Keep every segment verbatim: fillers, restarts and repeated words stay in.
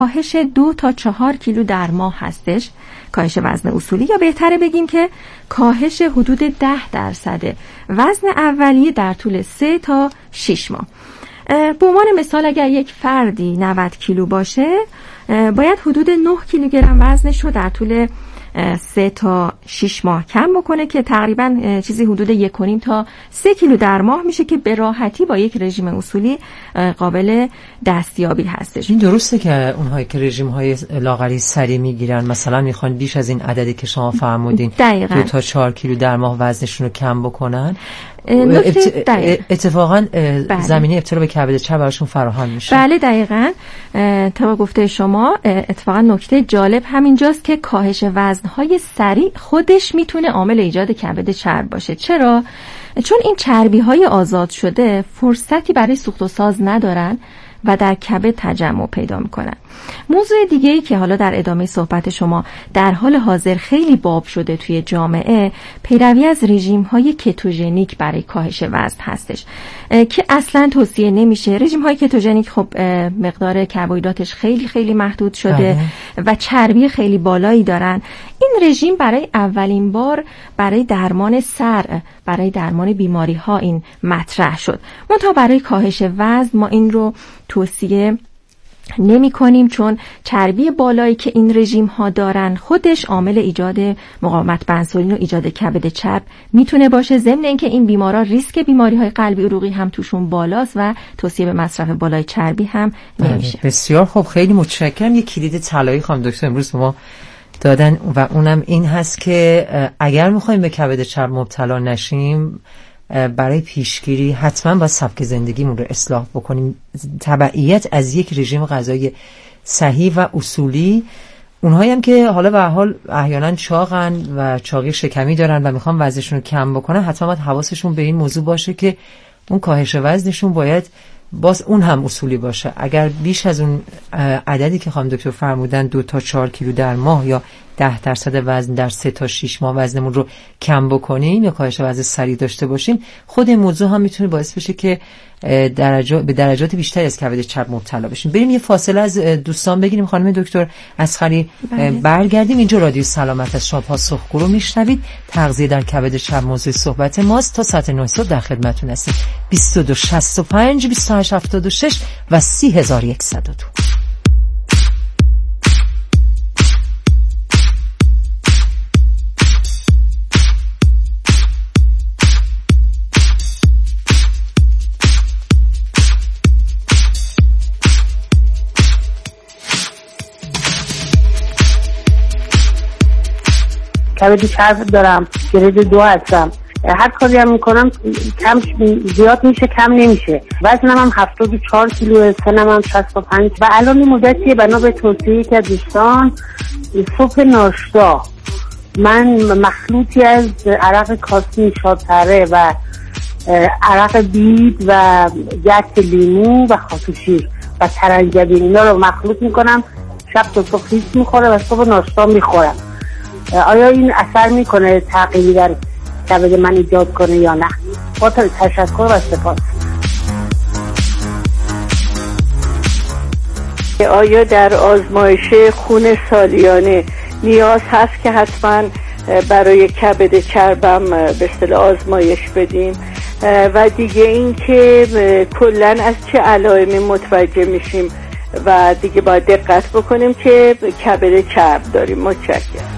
کاهش دو تا چهار کیلو در ماه هستش، کاهش وزن اصولی، یا بهتره بگیم که کاهش حدود ده درصد وزن اولیه در طول سه تا شش ماه. به عنوان مثال اگر یک فردی نود کیلو باشه، باید حدود نه کیلوگرم وزنش رو در طول سه تا شش ماه کم بکنه که تقریبا چیزی حدود یک و نیم تا سه کیلو در ماه میشه که به راحتی با یک رژیم اصولی قابل دستیابی هستش. این درسته که اونهایی که رژیم های لاغری سریع میگیرن مثلا میخوان بیش از این عددی که شما فرمودین دو تا چهار کیلو در ماه وزنشون رو کم بکنن؟ ات... اتفاقا بله. زمینه ابتلا به کبد چرب براشون فراهم میشه. بله دقیقاً. طبق گفته شما اتفاقا نکته جالب همینجاست که کاهش وزنهای سریع خودش میتونه عامل ایجاد کبد چرب باشه. چرا؟ چون این چربی های آزاد شده فرصتی برای سوخت و ساز ندارن و در کبد تجمع پیدا میکنن. موضوع دیگه‌ای که حالا در ادامه صحبت شما در حال حاضر خیلی باب شده توی جامعه، پیروی از رژیم‌های کتوژنیک برای کاهش وزن هستش که اصلا توصیه نمیشه. رژیم‌های کتوژنیک خب مقدار کربوهیدراتش خیلی خیلی محدود شده آه. و چربی خیلی بالایی دارن. این رژیم برای اولین بار برای درمان سر، برای درمان بیماری‌ها این مطرح شد. منتها برای کاهش وزن ما این رو توصیه نمی کنیم، چون چربی بالایی که این رژیم ها دارن خودش عامل ایجاد مقاومت به انسولین و ایجاد کبد چرب میتونه باشه، ضمن اینکه این بیمارا ریسک بیماری های قلبی عروقی هم توشون بالاست و توصیه به مصرف بالای چربی هم نمیشه. بسیار خب، خیلی متشکرم. یک کلید طلایی خانم دکتر امروز به ما دادن و اونم این هست که اگر میخوایم به کبد چرب مبتلا نشیم، برای پیشگیری حتما باید سبک زندگیمون رو اصلاح بکنیم. تبعیت از یک رژیم غذایی صحیح و اصولی. اونهایی هم که حالا به هر حال احیانا چاقن و چاقی شکمی دارن و میخوان وزنشون رو کم بکنن، حتما باید حواسشون به این موضوع باشه که اون کاهش وزنشون باید باز اون هم اصولی باشه. اگر بیش از اون عددی که خانم دکتر فرمودن دو تا چهار کیلو در ماه یا ده درصد وزن در سه تا شش ماه وزنمون رو کم بکنیم یا کاهش وزن سریع داشته باشیم، خود این موضوع هم میتونه باعث بشه که درجات به درجات بیشتری از کبد چرب مبتلا بشیم. بریم یه فاصله از دوستان بگیریم. خانم دکتر اصغری برگردیم. اینجا رادیو سلامت از شما پاسخگو رو میشنوید. تغذیه در کبد چرب موضوع صحبت ماست. تا ساعت نه صبح در خدمتتون هستیم. بیست و دو شصت و پنج بیست و هشت هفتاد و شش و سی هزار و صد و دو. کبد چرب دارم، گرید دو هستم. هر کاری هم میکنم کم زیاد میشه کم نمیشه. وزنم هم هفتاد و چهار کیلو، سنم هم شصت و پنج و الان این مدتیه بنا به توصیه که دوستان صبح ناشتا من مخلوطی از عرق کاسمی شادتره و عرق بید و گچ لیمو و خاطوشیر و ترنجبین اینا رو مخلوط میکنم، شب تا صبح خیس میخوره و صبح ناشتا میخورم. آیا این اثر میکنه تغییری در کبد من ایجاد کنه یا نه؟ با تشکر و سپاس. آیا در آزمایش خون سالیانه نیاز هست که حتما برای کبد چربم به اصطلاح آزمایش بدیم؟ و دیگه این که کلن از چه علائمی متوجه میشیم و دیگه باید دقت بکنیم که کبد چرب داریم؟ متشکرم.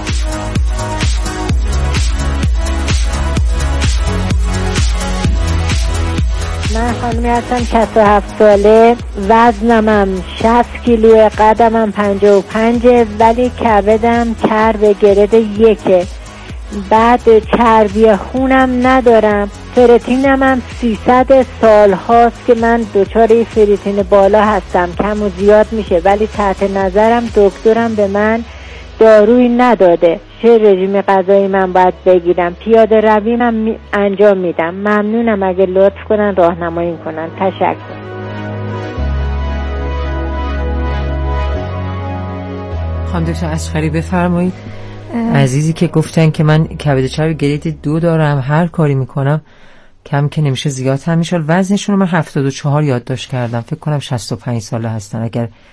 من خانمی هستم شصت و هفت ساله، وزنم شصت کیلو، قدمم پنجاه و پنج، ولی کبدم چرب گرد یکه. بعد چربی خونم ندارم، فرتینم هم سیصد سال هاست که من دچار فرتین بالا هستم، کم و زیاد میشه، ولی تحت نظرم دکترم به من دارویی نداده. چه رژیم غذایی من باید بگیرم؟ پیاده روی من انجام میدم. ممنونم اگه لطف کنن راهنمایی کنن. تشکر. خانم دکتر اصغری بفرمایید. عزیزی که گفتن که من کبد چرب گرید دو دارم، هر کاری میکنم کم که نمیشه زیاد هم میشه. وزنشون رو من هفتاد و چهار یادداشت کردم، فکر کنم شصت و پنج ساله هستن. اگر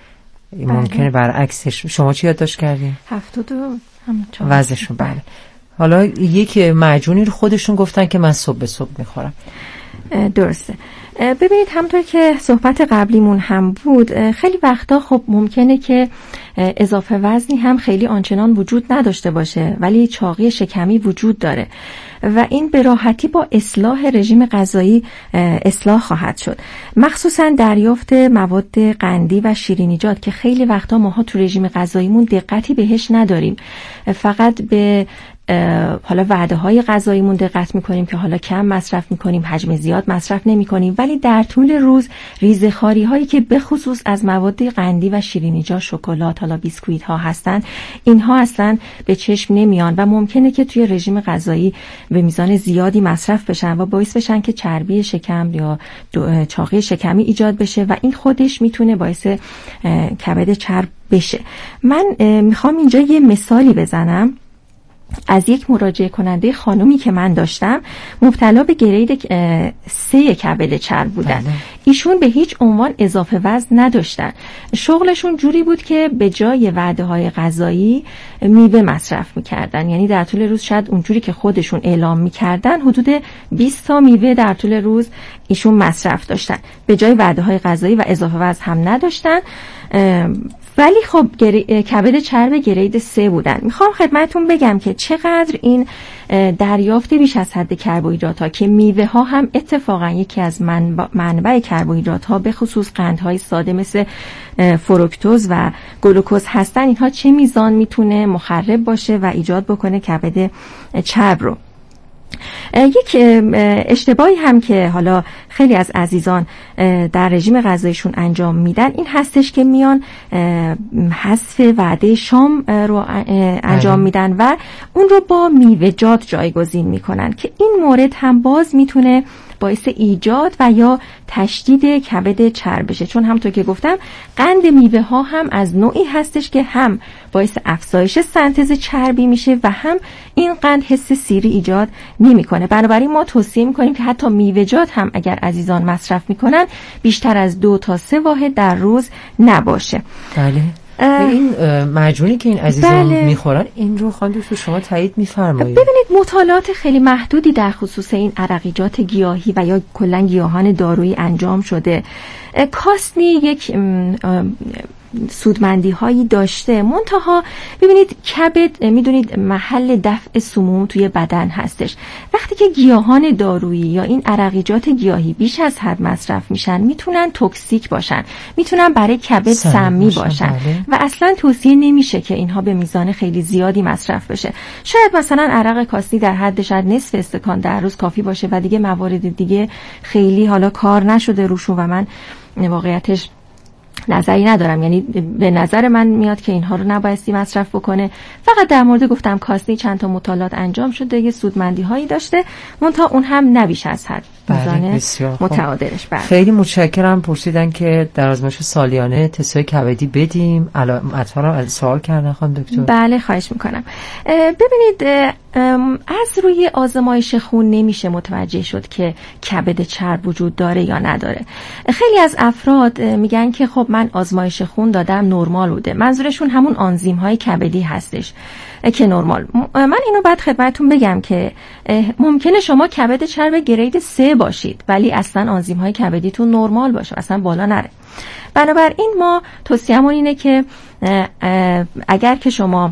ممکنه برعکسش. شما چی یادداشت کردین؟ هفتاد و همون وزنشون. بله. حالا یک معجونی رو خودشون گفتن که من صبح به صبح میخورم. درسته. ببینید همونطور که صحبت قبلیمون هم بود، خیلی وقتا خب ممکنه که اضافه وزنی هم خیلی آنچنان وجود نداشته باشه ولی چاقی شکمی وجود داره و این به راحتی با اصلاح رژیم غذایی اصلاح خواهد شد. مخصوصا دریافت مواد قندی و شیرینیجات که خیلی وقتا ماها تو رژیم غذاییمون دقتی بهش نداریم، فقط به حالا وعده های غذاییمون دقت میکنیم که حالا کم مصرف میکنیم، حجم زیاد مصرف نمیکنیم، ولی در طول روز ریزخواری هایی که به خصوص از مواد قندی و شیرینیجات، شکلات، حالا بیسکویت ها هستن، اینها اصلا به چشم نمیان و ممکنه که توی رژیم غذایی به میزان زیادی مصرف بشن و باعث بشن که چربی شکم یا چاقی شکمی ایجاد بشه و این خودش میتونه باعث کبد چرب بشه. من میخوام اینجا یه مثالی بزنم از یک مراجعه کننده خانومی که من داشتم، مبتلا به گرید سه کبد چرب بودن. بله. ایشون به هیچ عنوان اضافه وزن نداشتن. شغلشون جوری بود که به جای وعده های غذایی میوه مصرف میکردن، یعنی در طول روز شاید اونجوری که خودشون اعلام میکردن حدود بیست تا میوه در طول روز ایشون مصرف داشتن، به جای وعده های غذایی و اضافه وزن هم نداشتن، ولی خب گری... کبد چرب گرید سه بودن. میخوام خدمتون بگم که چقدر این دریافت بیش از حد کربوهیدرات ها که میوه ها هم اتفاقا یکی از منبع, منبع کربوهیدرات ها به خصوص قندهای ساده مثل فروکتوز و گلوکوز هستن، اینها چه میزان میتونه مخرب باشه و ایجاد بکنه کبد چرب رو. یک اشتباهی هم که حالا خیلی از عزیزان در رژیم غذاییشون انجام میدن این هستش که میان حذف وعده شام رو انجام میدن و اون رو با میوه‌جات جایگزین میکنن که این مورد هم باز میتونه باعث ایجاد و یا تشدید کبد چرب بشه، چون همونطور که گفتم قند میوه ها هم از نوعی هستش که هم باعث افزایش سنتز چربی میشه و هم این قند حس سیری ایجاد نمیکنه. بنابراین ما توصیه میکنیم که حتی میوه‌جات هم اگر عزیزان مصرف میکنن بیشتر از دو تا سه واحد در روز نباشه. بله. این معجونی که این عزیزان بله. میخورن این رو خانم دکتر شما تایید میفرمایید؟ ببینید مطالعات خیلی محدودی در خصوص این عرقیجات گیاهی و یا کلا گیاهان دارویی انجام شده. کاسنی یک سودمندی هایی داشته، منتها ببینید کبد میدونید محل دفع سموم توی بدن هستش. وقتی که گیاهان دارویی یا این عرقیجات گیاهی بیش از حد مصرف میشن میتونن توکسیک باشن، میتونن برای کبد سمی باشن بله. و اصلا توصیه نمیشه که اینها به میزان خیلی زیادی مصرف بشه. شاید مثلا عرق کاسنی در حد شاید نصف استکان در روز کافی باشه و دیگه موارد دیگه خیلی حالا کار نشده روشون و من واقعیتش نظری ندارم، یعنی به نظر من میاد که اینها رو نبایستی مصرف بکنه. فقط در مورد گفتم کاسنی چند تا مطالعات انجام شده، یه سودمندی هایی داشته، منتها اون هم نبیش از حد میزان متعادلش. بله. خیلی متشکرم. پرسیدن که در آزمایش سالیانه تست‌های کبدی بدیم، اطفالم سوال کردن خانم دکتر. بله خواهش میکنم. ببینید از روی آزمایش خون نمیشه متوجه شد که کبد چرب وجود داره یا نداره. خیلی از افراد میگن که خب من آزمایش خون دادم نرمال بوده، منظورشون همون آنزیم های کبدی هستش که نرمال. من اینو بعد خدمتتون بگم که ممکنه شما کبد چرب گرید سه باشید ولی اصلا آنزیم های کبدیتون نرمال باشه، اصلا بالا نره. بنابراین ما توصیه‌مون اینه که اگر که شما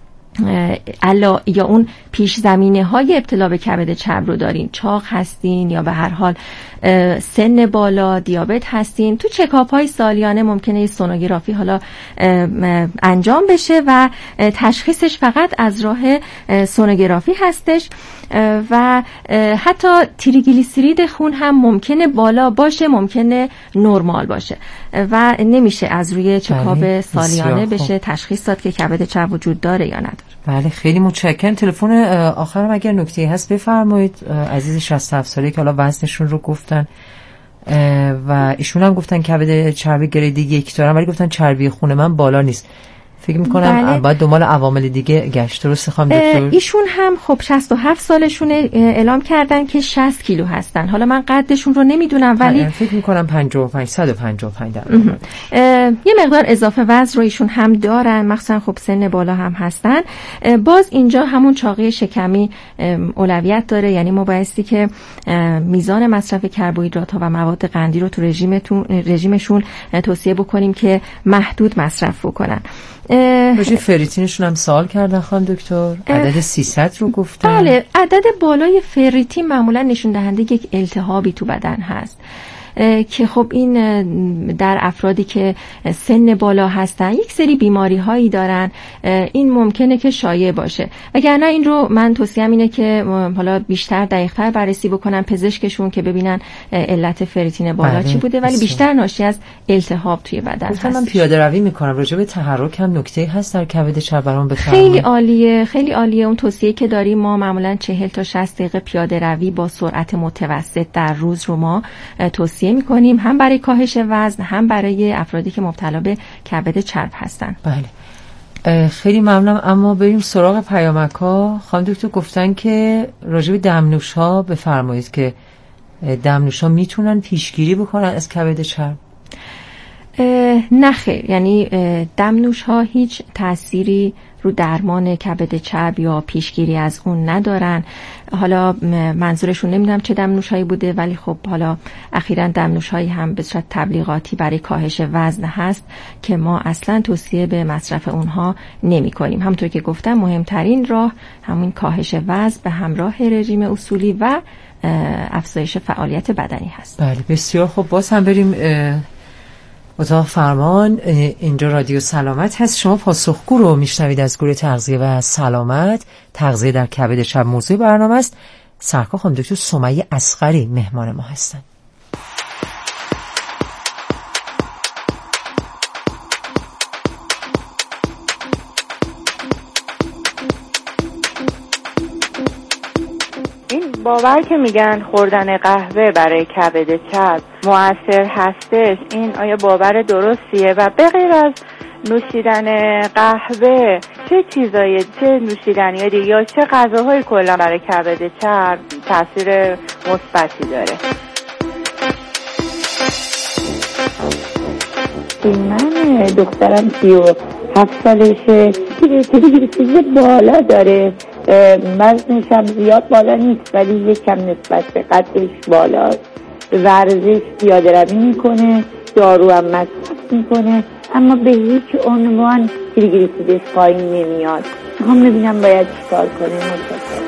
الا یا اون پیش زمینه های ابتلا به کبد چرب رو دارین، چاق هستین یا به هر حال سن بالا، دیابت هستین، تو چکاپ های سالیانه ممکنه یه سونوگرافی حالا انجام بشه و تشخیصش فقط از راه سونوگرافی هستش و حتی تریگلیسیرید خون هم ممکنه بالا باشه، ممکنه نرمال باشه و نمیشه از روی چکاپ سالیانه بشه تشخیص داد که کبد چرب وجود داره یا نداره. بله خیلی متشکرم. تلفن آخرم اگر نکته‌ای هست بفرمایید. عزیز شصت و هفت ساله که حالا وزنشون رو گفتن و ایشون هم گفتن کبد چربی گرید یک دارن ولی گفتن چربی خون من بالا نیست. فکر میکنم بله. باید دنبال عوامل دیگه گشت. درست خانم دکتر؟ ایشون هم خب شصت و هفت سالشونه، اعلام کردن که شصت کیلو هستن. حالا من قدشون رو نمیدونم ولی فکر میکنم پنجاه و پنج صد و پنجاه و پنج در یه مقدار اضافه وزن رو ایشون هم دارن، مخصوصا خب سن بالا هم هستن. باز اینجا همون چاقی شکمی اولویت داره، یعنی ما بایستی که میزان مصرف کربوهیدرات ها و مواد قندی رو تو رژیمتون رژیمشون توصیه بکنیم که محدود مصرف بکنن. راجع فریتینشون هم سوال کردن خانم دکتر، عدد سیصد رو گفتن. بله، عدد بالای فریتین معمولا نشون دهنده یک التهابی تو بدن هست که خب این در افرادی که سن بالا هستن یک سری بیماری هایی دارن، این ممکنه که شایع باشه. وگرنه این رو من توصیهم اینه که حالا بیشتر دقیق‌تر بررسی بکنن پزشکشون که ببینن علت فریتین بالا بله. چی بوده، ولی بیشتر ناشی از التهاب توی بدن هست. من پیاده روی میکنم، راجع به تحرک هم نکته هست در کبد چرب برام بفرمایید. خیلی عالیه، خیلی عالیه. اون توصیه که داریم ما معمولا چهل تا شصت دقیقه پیاده روی با سرعت متوسط در روز رو ما توصیه میکنیم، هم برای کاهش وزن هم برای افرادی که مبتلا به کبد چرب هستن. بله، خیلی ممنونم. اما بریم سراغ پیامک‌ها. خانم دکتر گفتن که راجع به دمنوش‌ها بفرمایید که دمنوش‌ها میتونن پیشگیری بکنن از کبد چرب؟ نه خیر، یعنی دمنوش‌ها هیچ تأثیری رو درمان کبد چرب یا پیشگیری از اون ندارن. حالا منظورشون نمیدونم چه دمنوش‌هایی بوده، ولی خب حالا اخیراً دمنوش‌هایی هم به صورت تبلیغاتی برای کاهش وزن هست که ما اصلاً توصیه به مصرف اونها نمی‌کنیم. همونطور که گفتم مهمترین راه همین کاهش وزن به همراه رژیم اصولی و افزایش فعالیت بدنی هست. بله بسیار خوب. باز هم بریم اتاق فرمان. اینجا رادیو سلامت هست، شما پاسخگو رو میشنوید از گروه تغذیه و سلامت. تغذیه در کبد چرب موضوع برنامه است. سرکار خانم دکتر سمیه اصغری مهمان ما هستن. باور که میگن خوردن قهوه برای کبد چرب مؤثر هستش، این آیا باور درستیه؟ و به غیر از نوشیدن قهوه چه چیزایی، چه نوشیدنی دیگه یا چه غذاهایی کلا برای کبد چرب تاثیر مثبتی داره؟ من دخترم سی و هفت سالشه، گریگریسیدی بالا داره، وزنش هم زیاد بالا نیست ولی یکم نسبت به قدش بالاست. ورزش پیاده روی میکنه، دارو هم مصرف میکنه، اما به هیچ عنوان گریگریسیدش پایین نمیاد. میخوام ببینم باید چیکار کنه. متشکرم.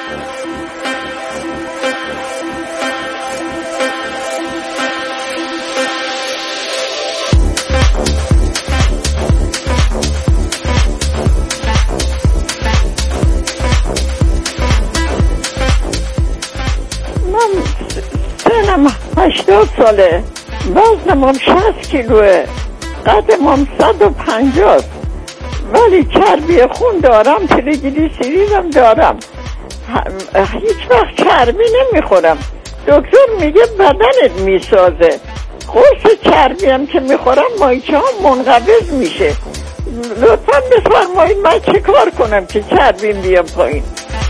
هشتاد ساله، وزنم هم شصت کیلوه، قدم هم صد و پنجاه، ولی چربی خون دارم، تریگلیسیریدم دارم، هیچ وقت چربی نمیخورم. دکتر میگه بدنت میسازه، قرص چربی هم که میخورم مایچه هم منقبض میشه. لطفا بفرمایید من چه کار کنم که چربیم بیام پایین؟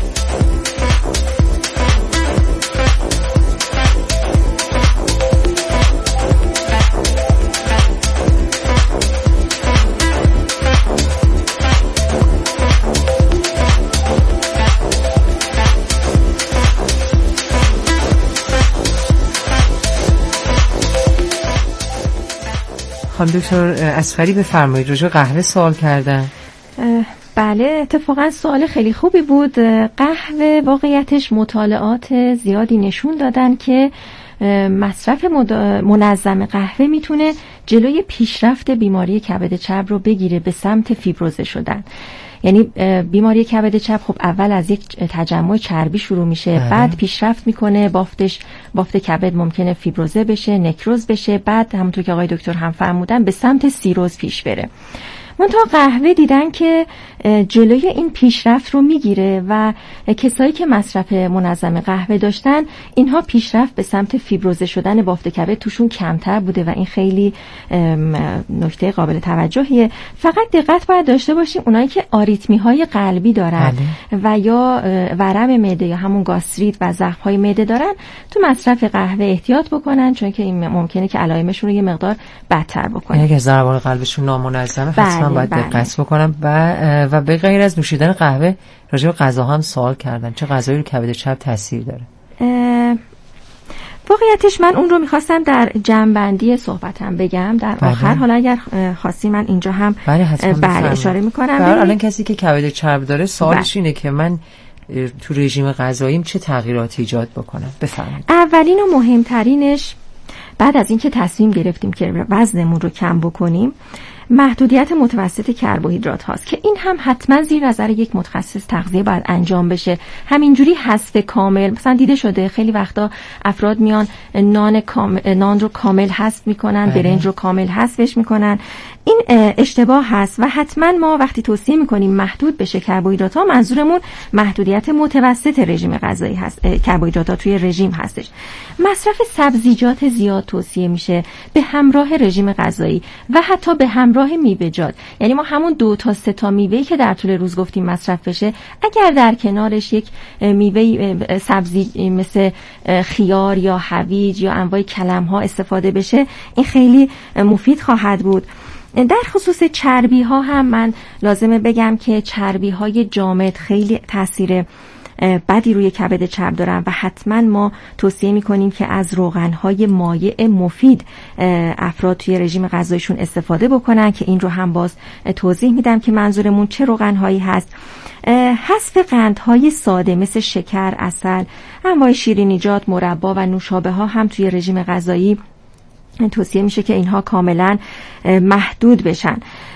خانم دکتر اصغری بفرمایید، راجع به قهوه سوال کردن. بله اتفاقا سوال خیلی خوبی بود. قهوه واقعیتش مطالعات زیادی نشون دادن که مصرف منظم قهوه میتونه جلوی پیشرفت بیماری کبد چرب رو بگیره به سمت فیبروزه شدن. یعنی بیماری کبد چرب خب اول از یک تجمع چربی شروع میشه، اه. بعد پیشرفت میکنه، بافتش بافت کبد ممکنه فیبروزه بشه، نکروز بشه، بعد همونطور که آقای دکتر هم فرمودن به سمت سیروز پیش بره. منتها قهوه دیدن که جلوی این پیشرفت رو میگیره و کسایی که مصرف منظم قهوه داشتن اینها پیشرفت به سمت فیبروزه شدن بافت کبد توشون کمتر بوده و این خیلی نکته قابل توجهیه. فقط دقت باید داشته باشیم اونایی که آریتمی های قلبی دارن بله. و یا ورم معده یا همون گاستریت و زخم های معده دارن تو مصرف قهوه احتیاط بکنن، چون که این ممکنه که علائمشون رو یه مقدار بدتر بکنه. اگه ضربان قلبشون نامنظمه حتما بله، باید دقت بله. بکنن. و و به غیر از نوشیدن قهوه راجع به غذاها هم سوال کردن، چه غذایی رو کبد چرب تاثیر داره؟ واقعیتش من اون رو میخواستم در جنبندی صحبتم بگم در بله. آخر، حالا اگر خواستی من اینجا هم بله, بله اشاره میکنم. بله الان کسی که کبد چرب داره سوالش بله. اینه که من تو رژیم غذاییم چه تغییراتی ایجاد بکنم؟ بفرمایید. اولین و مهمترینش بعد از اینکه تصمیم گرفتیم که وزنمون رو کم بکنیم، محدودیت متوسط کربوهیدرات هاست که این هم حتما زیر نظر یک متخصص تغذیه باید انجام بشه. همینجوری حذف کامل، مثلا دیده شده خیلی وقتا افراد میان نان کامل، نان رو کامل حذف میکنن، برنج رو کامل حذفش میکنن. این اشتباه هست و حتما ما وقتی توصیه میکنیم محدود بشه کربوهیدرات ها، منظورمون محدودیت متوسط رژیم غذایی هست، کربوهیدرات ها توی رژیم هستش. مصرف سبزیجات زیاد توصیه میشه به همراه رژیم غذایی و حتی به همراه میوه‌جات، یعنی ما همون دو تا سه تا میوه‌ای که در طول روز گفتیم مصرف بشه، اگر در کنارش یک میوه سبزی مثل خیار یا هویج یا انواع کلم ها استفاده بشه، این خیلی مفید خواهد بود. در خصوص چربی ها هم من لازمه بگم که چربی های جامد خیلی تاثیر بدی روی کبد چرب دارن و حتما ما توصیه میکنیم که از روغن‌های مایع مفید افراد توی رژیم غذایشون استفاده بکنن که این رو هم باز توضیح میدم که منظورمون چه روغن‌هایی هست. حذف قندهای ساده مثل شکر، عسل، انواع شیرینیجات، مربا و نوشابه ها هم توی رژیم غذایی توصیه میشه که اینها کاملا محدود بشن.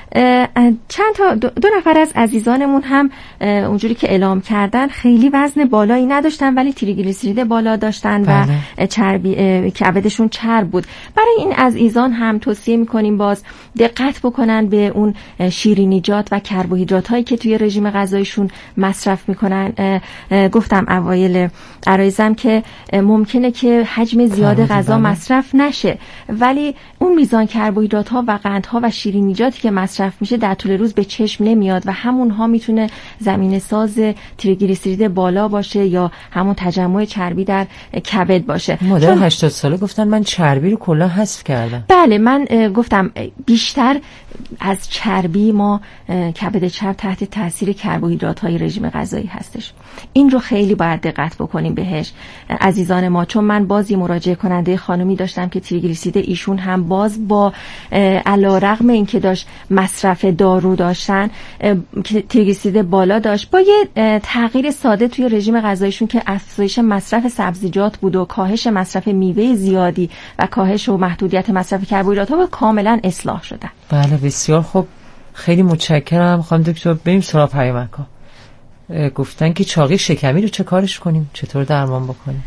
چند تا دو, دو نفر از عزیزانمون هم اونجوری که اعلام کردن خیلی وزن بالایی نداشتن ولی تریگلیسیرید بالا داشتن و بله. چربی کبدشون چرب بود. برای این عزیزان هم توصیه میکنیم باز دقت بکنن به اون شیرینیجات و کربوهیدرات هایی که توی رژیم غذایشون مصرف میکنن. گفتم اوایل عرایزم که ممکنه که حجم زیاد غذا مصرف نشه ولی اون میزان کربوهیدرات ها و قندها و شیرینیجاتی که مصرف میشه در طول روز به چشم نمیاد و همونها میتونه زمینه ساز تریگلیسیرید بالا باشه یا همون تجمع چربی در کبد باشه. مادر هشتاد ساله گفتن من چربی رو کلا حذف کردم. بله من گفتم بیشتر از چربی ما کبد چرب تحت تاثیر کربوهیدرات های رژیم غذایی هستش. این رو خیلی باید دقت بکنیم بهش عزیزان ما، چون من بازی مراجعه کننده خانومی داشتم که تریگلیسیرید ایشون هم باز با علیرغم اینکه داشت مصرف دارو داشتن که تریگلیسیرید بالا داشت، با یه تغییر ساده توی رژیم غذاییشون که افزایش مصرف سبزیجات بود و کاهش مصرف میوه زیادی و کاهش و محدودیت مصرف کربوهیدرات ها کاملا اصلاح شدن. بله بسیار خوب، خیلی متشکرم. خانم دکتر بریم سراغ پیامک‌ها. گفتن که چاقی شکمی رو چه کارش کنیم، چطور درمان بکنیم؟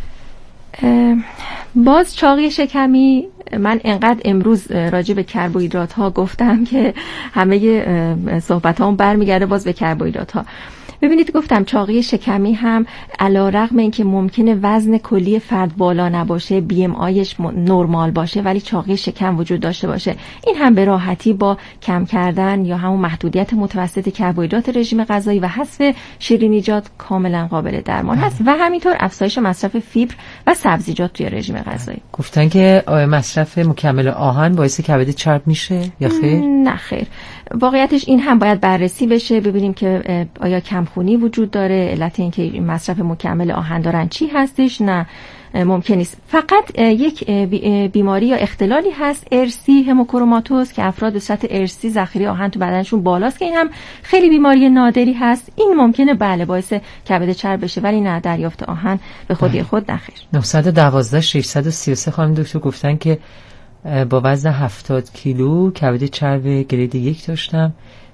باز چاقی شکمی من انقدر امروز راجع به کربوهیدرات ها گفتم که همه صحبت هام برمیگرده باز به کربوهیدرات ها. ببینید گفتم چاقی شکمی هم علیرغم اینکه ممکنه وزن کلی فرد بالا نباشه، بی ام آیش نرمال باشه ولی چاقی شکم وجود داشته باشه، این هم به راحتی با کم کردن یا همون محدودیت متوسط کربوهیدرات رژیم غذایی و حذف شیرینیجات کاملا قابل درمان هست و همینطور افزایش مصرف فیبر و سبزیجات توی رژیم غذایی. گفتن که مصرف مکمل آهن باعث کبد چرب میشه یا خیر؟ نه خیر. واقعیتش این هم باید بررسی بشه، ببینیم که آیا کمخونی وجود داره، علت این که مصرف مکمل آهن دارن چی هستش. نه ممکن نیست. فقط یک بیماری یا اختلالی هست ارسی هموکروماتوز که افراد به صورت ارسی ذخیره آهن تو بدنشون بالاست که این هم خیلی بیماری نادری هست. این ممکنه بله باعث کبد چرب بشه ولی نه دریافت آهن به خودی خود نخیر. نه یک دو شش سه سه خانم دکتر گفتن که با وزن هفتاد کیلو کبد چرب گرید یک داشتم،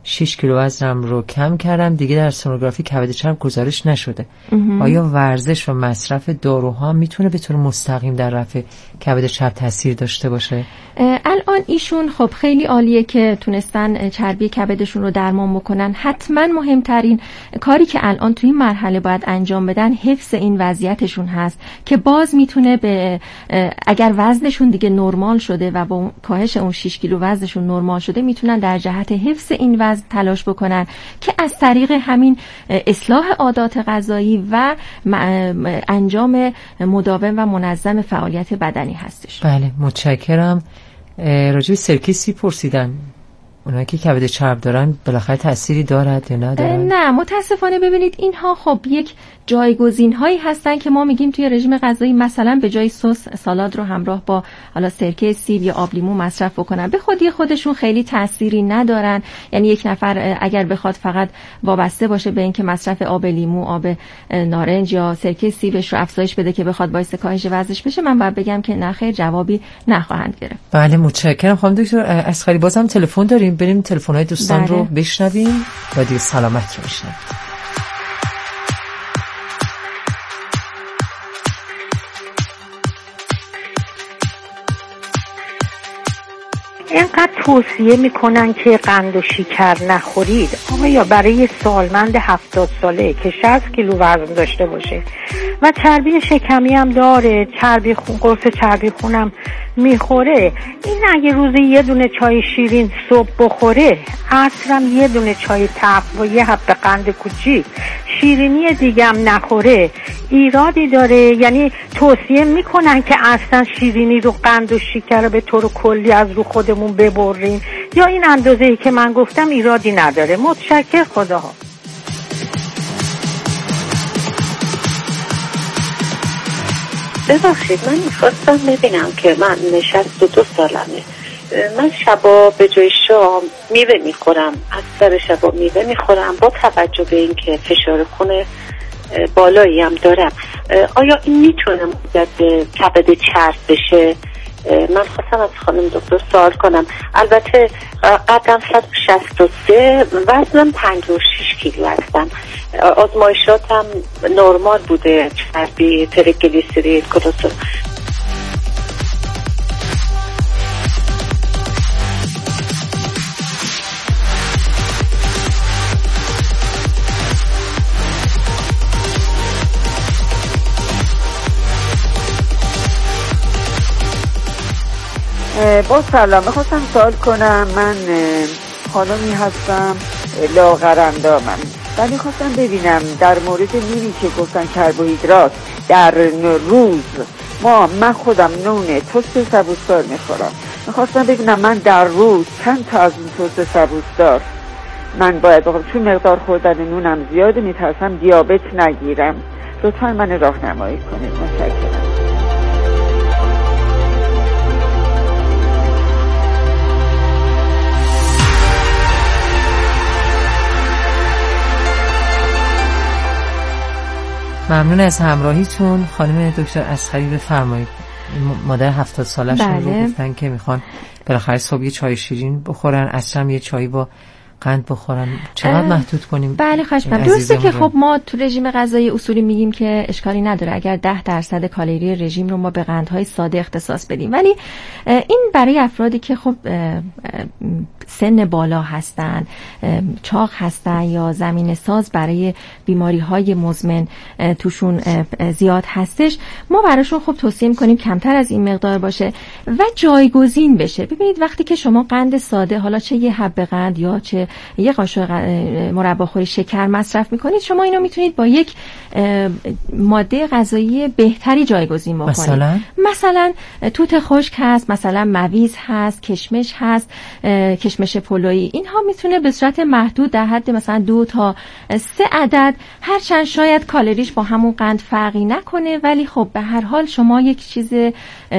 شش کیلو وزنم رو کم کردم، دیگه در سونوگرافی کبد چرب گزارش نشده. آیا ورزش و مصرف داروها میتونه به طور مستقیم در رفع کبد چرب تاثیر داشته باشه؟ الان ایشون خب خیلی عالیه که تونستن چربی کبدشون رو درمان بکنن. حتما مهمترین کاری که الان توی این مرحله باید انجام بدن حفظ این وضعیتشون هست که باز میتونه به اگر وزنشون دیگه نرمال شده و با کاهش اون شش کیلو وزنشون نرمال شده، میتونن در جهت حفظ این وزن تلاش بکنن که از طریق همین اصلاح عادات غذایی و انجام مداوم و منظم فعالیت بدنی هستش. بله متشکرم. راجع به سرکه سیب پرسیدن، اونایی که کبد چرب دارن بالاخره تأثیری دارد یا ندارد؟ نه متاسفانه ببینید اینها خب یک جایگزین هایی هستن که ما میگیم توی رژیم غذایی مثلا به جای سس سالاد رو همراه با حالا سرکه سیب یا آب لیمو مصرف بکنن. به خودی خودشون خیلی تأثیری ندارن، یعنی یک نفر اگر بخواد فقط وابسته باشه به اینکه مصرف آب لیمو، آب نارنج یا سرکه سیبش رو افزایش بده که بخواد باعث کاهش وزنش بشه، من باید بگم که نه خیر، جوابی نخواهند گرفت. بله متشکرم. خانم دکتر اصغری بازم تلفن داریم، بریم تلفن‌های دوستان بله. رو بشنویم و دیگه سلامت رو بشنویم. اینقدر توصیه میکنن که قند و شکر نخورید، اما یا برای سالمند هفتاد ساله که شصت کیلو وزن داشته باشه و چربی شکمی هم داره، چربی خون، قرص چربی خونم میخوره، این اگه روزی یه دونه چای شیرین صبح بخوره، عصرم یه دونه چای تلخ و یه حب قند کوچیک، شیرینی دیگه هم نخوره، ایرادی داره؟ یعنی توصیه میکنن که اصلا شیرینی رو، قند و شکر رو به طور کلی از رو خودمون ببریم، یا این اندازه‌ای که من گفتم ایرادی نداره؟ متشکر، خداها. ببخشید من میخواستم ببینم که من شصت و دو سالمه، من شبا به جای شام میوه میخورم، اکثر شبا میوه میخورم با توجه به اینکه فشار خون بالایی هم دارم. آیا این میتونه موجب کبد چرب بشه؟ من خواستم از خانم دکتر سوال کنم. البته قدم صد و شصت و سه، وزنم پنجاه و شش کیلو هستم، آزمایشاتم نرمال بوده، چربی، تریگلیسیرید، کلسترول. با سلام، میخواستم سوال کنم. من خانمی هستم لاغرندامم، ولی خواستم ببینم در مورد نونی که گفتن کربوهیدرات در روز، ما من خودم نون تست سبوسدار میخورم، میخواستم ببینم من در روز چند تا از این تست سبوسدار من باید بخورم، چون مقدار خوردن نونم زیاده، میترسم دیابت نگیرم. لطفا من راهنمایی کنید، متشکرم. ممنون از همراهیتون خانم دکتر اصغری. بفرمایید. مادر هفتاد سالشون بله. رو گفتن که میخوان بالاخره صبح یه چای شیرین بخورن، عصرم یه چایی با قند بخورن، چقدر محدود کنیم؟ بله خواهش می‌کنم. درسته که خب ما تو رژیم غذایی اصولی میگیم که اشکالی نداره اگر ده درصد کالری رژیم رو ما به قندهای ساده اختصاص بدیم، ولی این برای افرادی که خب سن بالا هستن، چاق هستن یا زمینه ساز برای بیماری‌های مزمن توشون زیاد هستش، ما براشون خب توصیه می‌کنیم کمتر از این مقدار باشه و جایگزین بشه. ببینید وقتی که شما قند ساده، حالا چه یه حب قند یا چه یه قاشق مرباخوری شکر مصرف می‌کنید، شما اینو میتونید با یک ماده غذایی بهتری جایگزین بکنید. مثلا مثلا توت خشک هست، مثلا مویز هست، کشمش هست، کشمش پلویی، اینها میتونه به صورت محدود در حد مثلا دو تا سه عدد، هرچند شاید کالریش با همون قند فرقی نکنه، ولی خب به هر حال شما یک چیز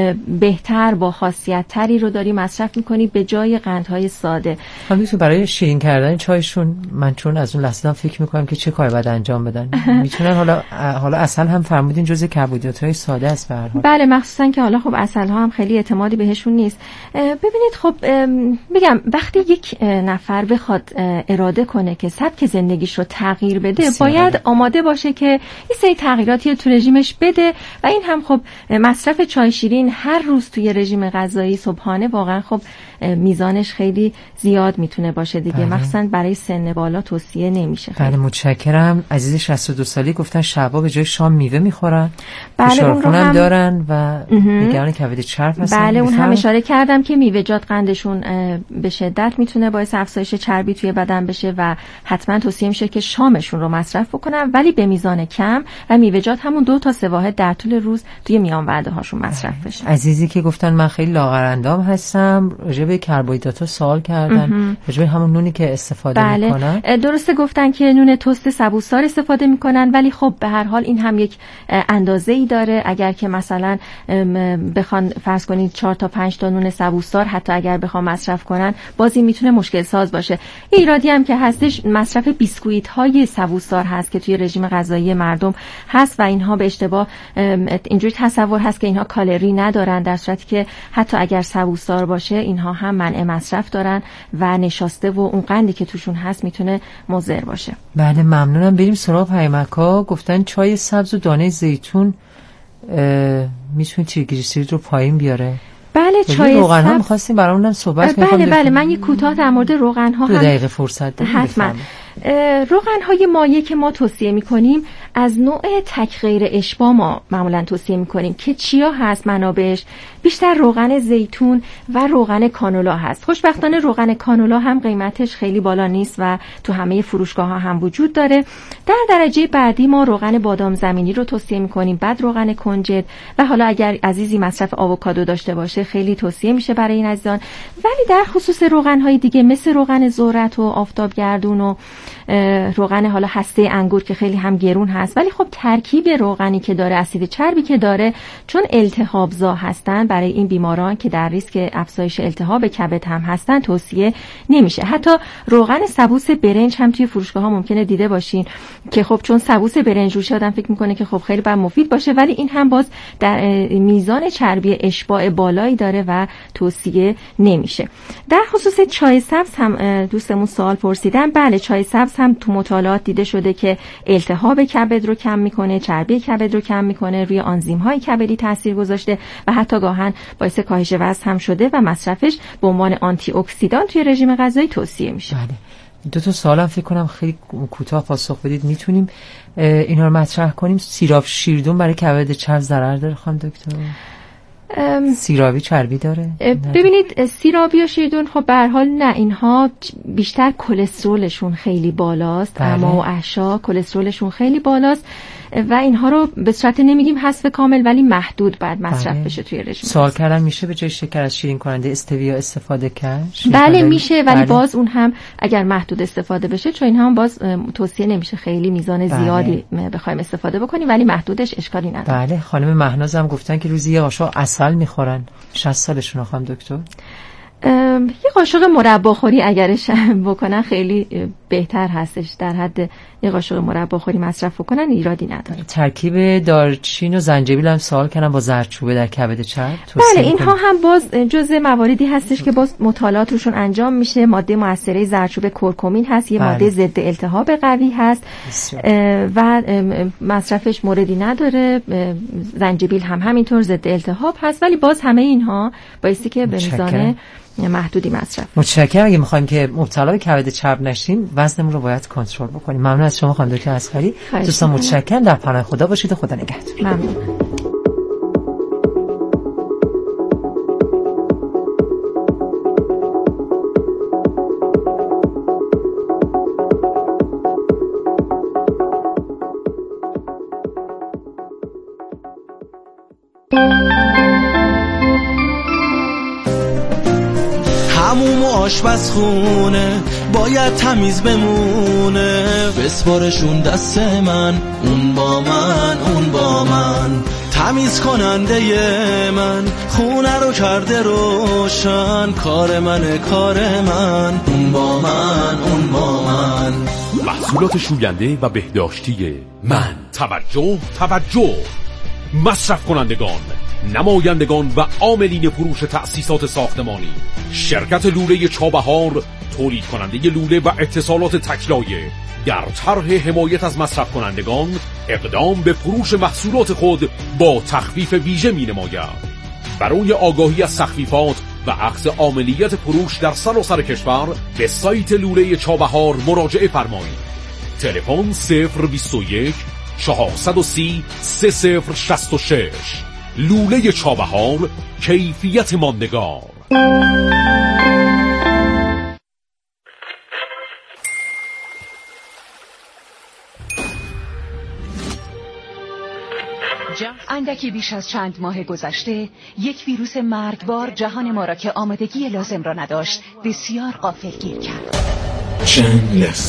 بهتر با خاصیت تری رو داری مصرف میکنی به جای قندهای ساده. همینطور برای شیرینی شیرین کردن چایشون، من چون از اون لحظه هم فکر میکنم که چه کار باید انجام بدن. میتونن حالا حالا عسل هم فرمودین جزء کربوهیدرات‌های ساده است به هر حال. بله، مخصوصا که حالا خب عسل ها هم خیلی اعتمادی بهشون نیست. ببینید خب میگم وقتی یک نفر بخواد اراده کنه که سبک زندگیش رو تغییر بده، باید آماده باشه که این سری تغییراتی تو رژیمش بده و این هم خب مصرف چای شیرین هر روز توی رژیم غذایی صبحانه واقعا خب میزانش خیلی زیاد میتونه باشه دیگه. مخصوصا برای سن بالا توصیه نمیشه. بله متشکرم. عزیز شصت و دو سالی گفتن شبا به جای شام میوه میخورن. بله اون رو هم دارن و نگران کبد چرب هستن. بله اون هم اشاره کردم که میوه‌جات قندشون به شدت میتونه باعث افزایش چربی توی بدن بشه و حتما توصیه میشه که شامشون رو مصرف بکنن ولی به میزان کم و میوه‌جات همون دو تا سه واحد در طول روز توی میان وعده هاشون مصرف بشه. عزیزی که گفتن من خیلی لاغرندام هستم، راجع به کربوهیدرات سوال کردن، راجع به همون نونی که استفاده بله. میکنن. درسته گفتن که نون تست سبوسدار استفاده میکنن ولی خب به هر حال این هم یک اندازه‌ای داره. اگر که مثلا بخوان فرض کنید چهار تا پنج تا نون سبوسدار حتی اگر بخوام مصرف کنن باز این میتونه مشکل ساز باشه. ایرادی هم که هستش مصرف بیسکویت های سبوسدار هست که توی رژیم غذایی مردم هست و اینها به اشتباه اینجوری تصور هست که اینها کالری ندارن، در صورتی که حتی اگر سبوسدار باشه اینها هم منع مصرف دارن و نشاسته و اون قندی که توشون هست میتونه مضر باشه. بله ممنونم. بریم سراغ پیامک‌ها. گفتن چای سبز و دانه زیتون میتونه تریگلیسیرید رو پایین بیاره. بله چای روغن ها می‌خواستیم برامونم صحبت کنیم. بله بله من یک کوتاه در مورد روغن ها هم دو دقیقه فرصت داریم. حتما. روغن های مایع که ما توصیه می‌کنیم از نوع تک غیر اشباع ما معمولا توصیه می‌کنیم که چیا هست منابعش؟ بیشتر روغن زیتون و روغن کانولا هست. خوشبختانه روغن کانولا هم قیمتش خیلی بالا نیست و تو همه فروشگاه‌ها هم وجود داره. در درجه بعدی ما روغن بادام زمینی رو توصیه می‌کنیم، بعد روغن کنجد و حالا اگر عزیزی مصرف آووکادو داشته باشه خیلی توصیه میشه برای این عزیزان. ولی در خصوص روغن‌های دیگه مثل روغن ذرت و آفتابگردون و روغن حالا هسته انگور که خیلی هم گرون هست ولی خب ترکیب روغنی که داره، اسید چربی که داره، چون التهاب‌زا هستن برای این بیماران که در ریسک افزایش التهاب کبد هم هستن توصیه نمیشه. حتی روغن سبوس برنج هم توی فروشگاه‌ها ممکنه دیده باشین که خب چون سبوس برنج روش آدم فکر میکنه که خب خیلی بر مفید باشه ولی این هم باز در میزان چربی اشباع بالایی داره و توصیه نمیشه. در خصوص چای سبز هم دوستمون سوال پرسیدن. بله چای سبز هم تو مطالعات دیده شده که التهاب کبد رو کم میکنه، چربی کبد رو کم میکنه، روی آنزیم‌های کبدی تاثیر گذاشته و حتی گاهن باعث کاهش وزن هم شده و مصرفش به عنوان آنتی اکسیدان توی رژیم غذایی توصیه میشه. بله. دو تا سوالم فکر کنم خیلی کوتاه پاسخ بدید. میتونیم اینا رو مطرح کنیم؟ سیراب شیردون برای کبد چرب ضرر داره خانم دکتر؟ سیرابی چربی داره؟ ببینید سیرابی و شیردون خب به هر حال نه، اینها بیشتر کلسترولشون خیلی بالاست. اما و احشا کلسترولشون خیلی بالاست و اینها رو به صورت نمیگیم حذف کامل ولی محدود باید مصرف بشه توی رژیم. سوال کردن میشه به جای شکر از شیرین کننده استویا استفاده کرد؟ بله میشه ولی بله. باز اون هم اگر محدود استفاده بشه چون این هم باز توصیه نمیشه خیلی میزان بله. زیادی بخوایم استفاده بکنیم ولی محدودش اشکالی نداره. بله خانم مهناز هم گفتن که روزی یه قاشق عسل میخورن. شصت سالشون خانم دکتر؟ یه قاشق مرباخوری اگرش بکنن خیلی بهتر هستش. در حد یه قاشق مرباخوری مصرف بکنن ایرادی نداره. ترکیب دارچین و زنجبیل هم سوال کردن با زردچوبه در کبد چرب. بله اینها هم باز جزء مواردی هستش که باز مطالعات روشون انجام میشه. ماده مؤثره زردچوبه کرکمین هست، یه بله. ماده ضد التهاب قوی هست و مصرفش موردی نداره. زنجبیل هم همینطور ضد التهاب هست ولی باز همه اینها بایستی که به میزان محدودی مصرف. متشکرم. اگه می‌خوایم که مبتلا به کبد چرب نشیم وزنمون رو باید کنترل بکنیم. ممنون از شما خانم دکتر اصغری. دوستان متشکرم. در پناه خدا باشید و خدا نگهدار. ممنون. هموم و آشپزخونه باید تمیز بمونه، بسپارشون دست من، اون با من اون با من. تمیز کننده من، خونه رو کرده روشن، کار منه کار من، اون با من اون با من. محصولات شوینده و بهداشتی من. توجه توجه مصرف کنندگان، نمایندگان و عاملین فروش تأسیسات ساختمانی، شرکت لوله چابهار تولید کننده لوله و اتصالات تکلایه در طرح حمایت از مصرف کنندگان اقدام به فروش محصولات خود با تخفیف ویژه می نماید. برای آگاهی از تخفیفات و اخذ عاملیت فروش در سراسر کشور به سایت لوله چابهار مراجعه فرمایید. تلفن صفر بیست و یک چهارصد و سی سه صفر شصت و شش. لوله چابهار، کیفیت ماندگار. اندکی بیش از چند ماه گذشته یک ویروس مرگبار جهان ما را که آمادگی لازم را نداشت بسیار غافلگیر کرد. چندلس